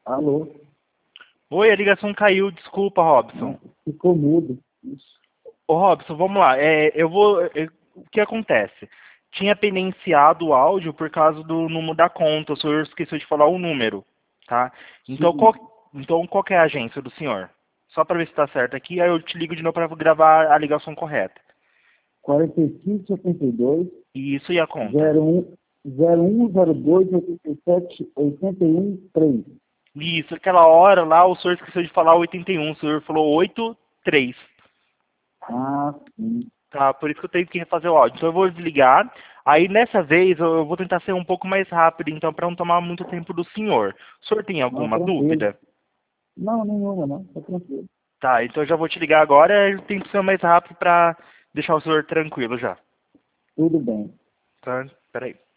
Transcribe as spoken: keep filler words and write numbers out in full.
Alô? Oi, a ligação caiu, desculpa, Robson. Ficou mudo. Isso. Ô, Robson, vamos lá. É, eu vou. eu- o que acontece? Tinha pendenciado o áudio por causa do número da conta. O senhor esqueceu de falar o número, tá? Então Sim. qual, então, qual que é a agência do senhor? Só para ver se está certo aqui, aí eu te ligo de novo para gravar a ligação correta. quarenta e cinco, setenta e dois, E isso e a conta? zero um, zero um, zero dois, oitenta e sete, oitenta e um, três. Isso, aquela hora lá o senhor esqueceu de falar oitenta e um, o senhor falou oito três. Ah, sim. Tá, por isso que eu tenho que refazer o áudio. Então eu vou desligar. Aí nessa vez eu eu vou tentar ser um pouco mais rápido, então, para não tomar muito tempo do senhor. O senhor tem Não, alguma tranquilo. dúvida? Não, nenhuma, não. Tá tranquilo. Tá, então eu já vou te ligar agora. Eu tenho que ser mais rápido para deixar o senhor tranquilo já. Tudo bem. Tá? Peraí.